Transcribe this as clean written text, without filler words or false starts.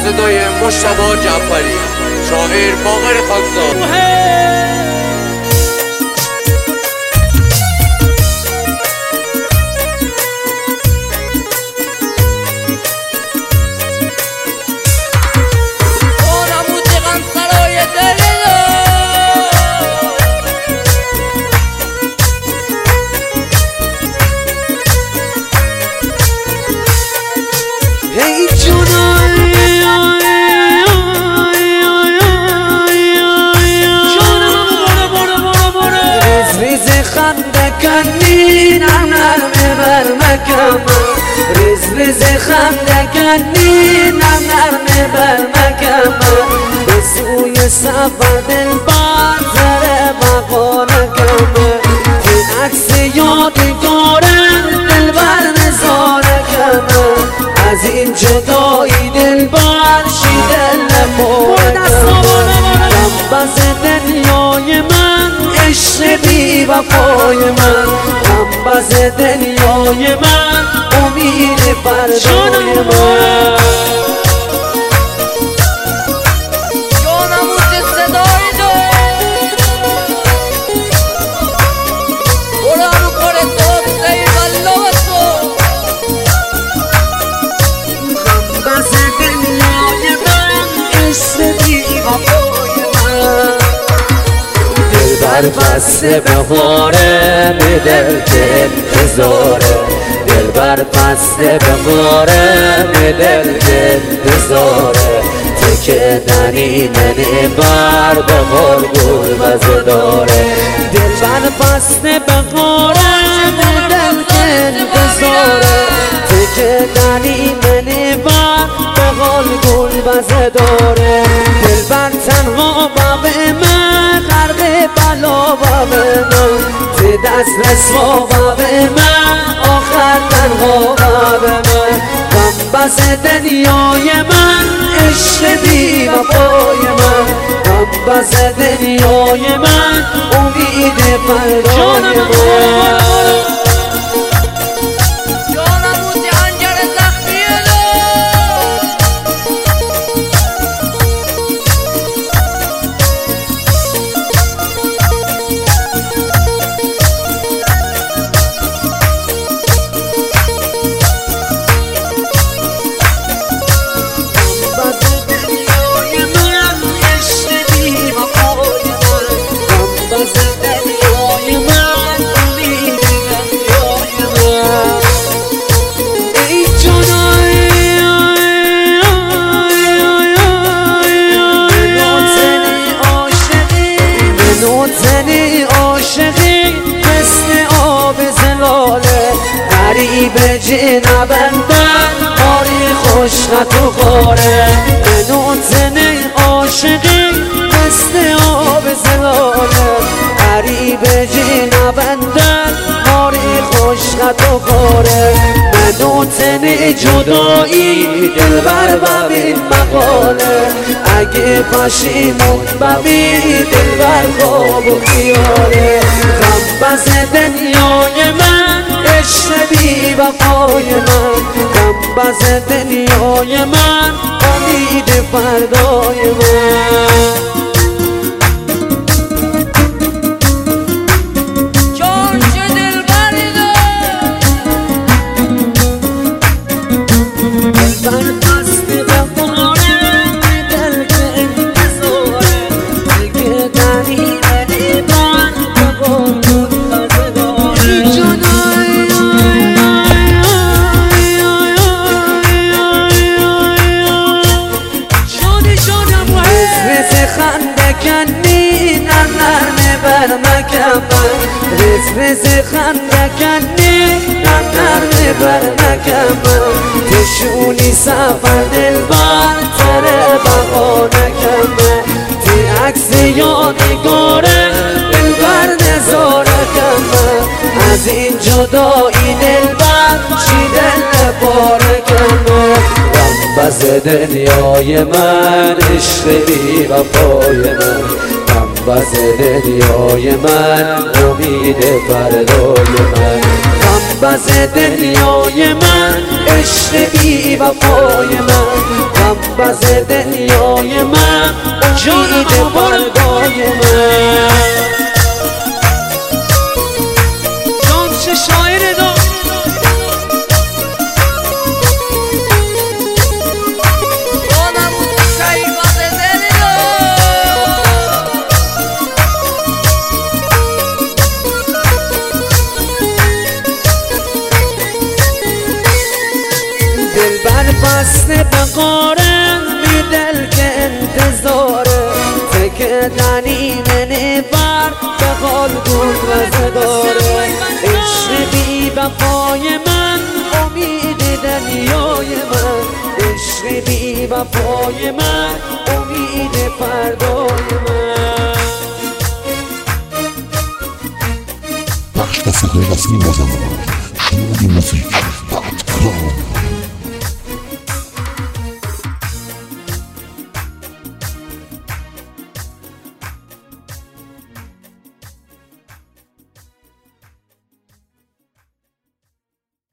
صدای مجتبی جعفری، شاعر باقر خاکزاد. ریز خندگنی نرم بر مکم به سوی سفر دلبر زره بقانکم که عکس یادگارم دلبر نزارکم از این جدایی دلبر شیده نپارکم رمبز دنیای من عشق بی وفای من رمبز دنیای من امید فردای من بسته بخوره به دل که انتظاره دلبر بسته بخوره به دل که انتظاره تکه دنی منی بر بخور گل بزه داره دلبر بسته بخوره به دل که انتظاره تکه دنی منی بر بخور گل بزه داره دلبر تنها بابه من غرق بلا بابه من تی دست رسوا بابه من آخر تنها بابه من غمبز دنیای من عشق بی وفای من غمبز دنیای من امید فردای من زنی عاشقی مثل آب زلاله غریب جنا بندن آری خوشخط و خاره منو زنی عاشقی مثل آب زلاله غریب جنا بندن آری خوشخط و خاره منو زنی جدایی دلبر ببین مقاله اگه پشیمون ببین دلبر خواب و خیاله غمبز دنیای من عشق بی وفای من غمبز دنیای من امید فردای من ریز خندگنی نرم بر مکم تشونی سفر دلبر تره بقا نکم تی عکس یادگاره دلبر نزارکم از این جدایی دلبر چی دل بارکم غمبز دنیای من عشق بی وفای من غمبز دنیای من امید فردای من غمبز دنیای من عشق بی وفای من منبز دنیای من، امید فردای من. جان شاعر دا دلبر بسته به قاره بی دل که انتظاره، فکردنی منه بر به قال گل رزه داره. عشق بی وفای من، امید دنیای من، عشق بی وفای من، امید فردای من. بخش دسته های رسمی بازنده شنودی موسیقی